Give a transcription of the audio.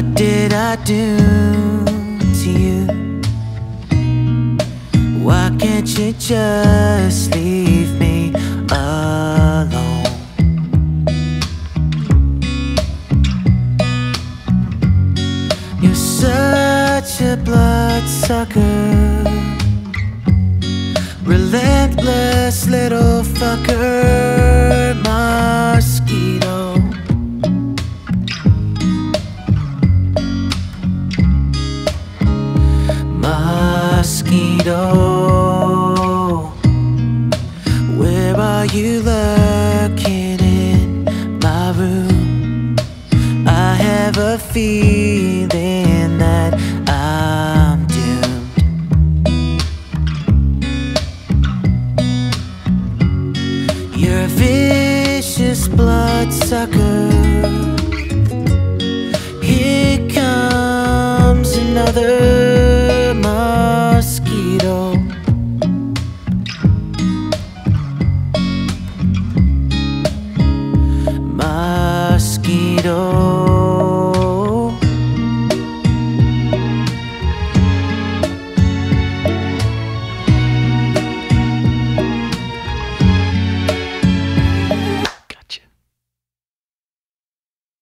What did I do to you? Why can't you just leave me alone? You're such a bloodsucker, relentless little fucker, mosquito. Mosquito, where are you lurking in my room? I have a feeling that I'm doomed. You're a vicious bloodsucker. Here comes another mosquito. Mosquito.